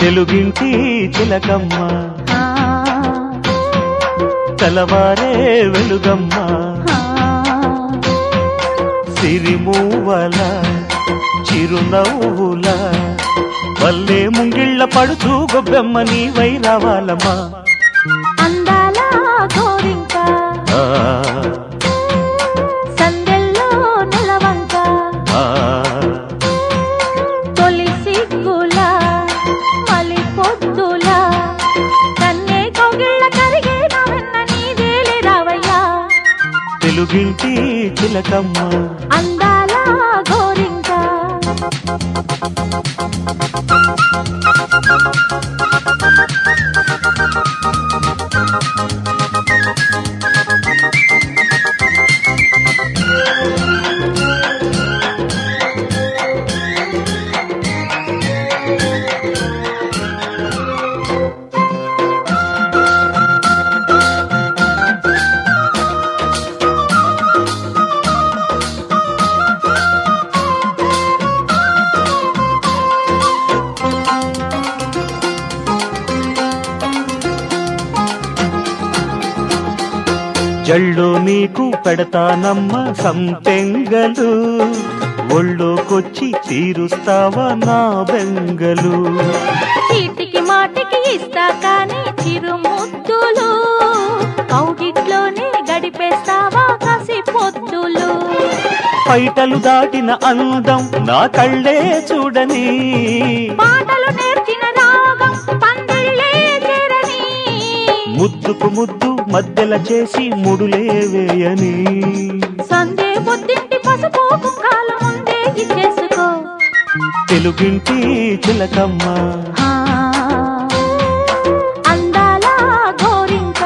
తెలుగింటి చిలకమ్మ తెలవారే వెలుగమ్మ సిరిమూవల చిరునవ్వుల వల్లే ముంగిళ్ళ పడుతూ గొబ్బెమ్మ నీవై రావాలమ్మా అందాల గోరింక సందెల్లో నెలవంక తొలి సిగ్గుల మలి పొద్దుల కన్నే కోగిళ్ళ కరిగే నవన్న నీదేలే రావయ్యా తెలుగింటి చిలకమ్మ అందాల గోరింక జల్లో నీకు పెడతానమ్మ సంపెంగలు ఒళ్ళోకొచ్చి తీరుస్తావా నా బెంగలు చీటికి మాటికి ఇస్తా కానీ చిరుముద్దులు కౌగిట్లోనే గడిపేస్తావా కాసి పొద్దులు పైటలు దాటిన అందం నా కళ్ళే చూడని పాటలు నేర్చిన రాగం పందిళ్ళే చేరని ముద్దుకు ముద్దు మధ్యల చేసి ముడులే వేయని సందే బుద్ధింటి పసుపు కుంకాల ముందే ఇచ్చేసుకో తెలుగింటి చిలకమ్మ అందాల గోరింక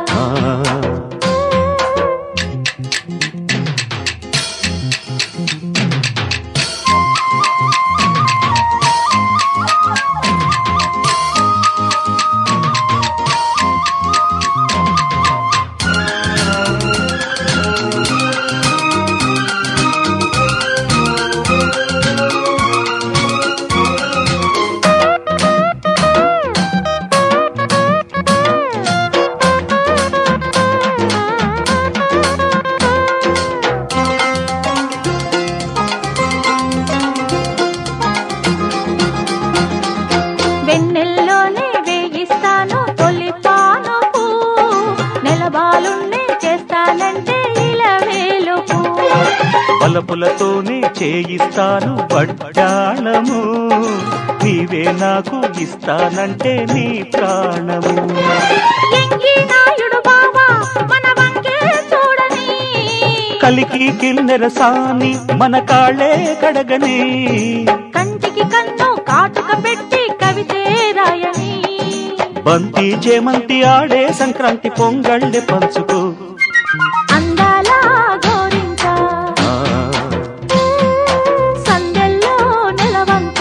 వెన్నెల్లోనే వేయిస్తాను తొలి పానుపు నెలబాలున్నే చేస్తానంటే ఇలా వేలుపు బలపులతోనే చేయిస్తాను వడ్డాణము నీవే నాకు ఇస్తానంటే నీ ప్రాణము ఎంగి నాయుడు బావా మన వంకే చూడని కలికి కిన్నెర సాని మన కాళ్ళే కడగని కంటికి కన్ను కాటుక పెట్టి కవితే రాయని బంతి చేమంతి ఆడే సంక్రాంతి పొంగళ్ళె పంచుకో అందాల గోరింక సందెల్లో నెలవంక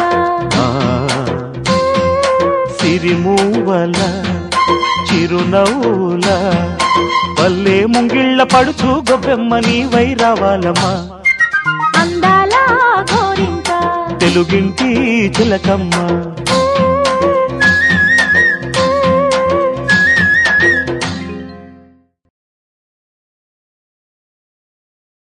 సిరిమూవల చిరునవ్వుల వల్లే ముంగిళ్ళ పడుచు గొబ్బెమ్మ నీవై రావాలమ్మా అందాల గోరింక తెలుగింటి చిలకమ్మ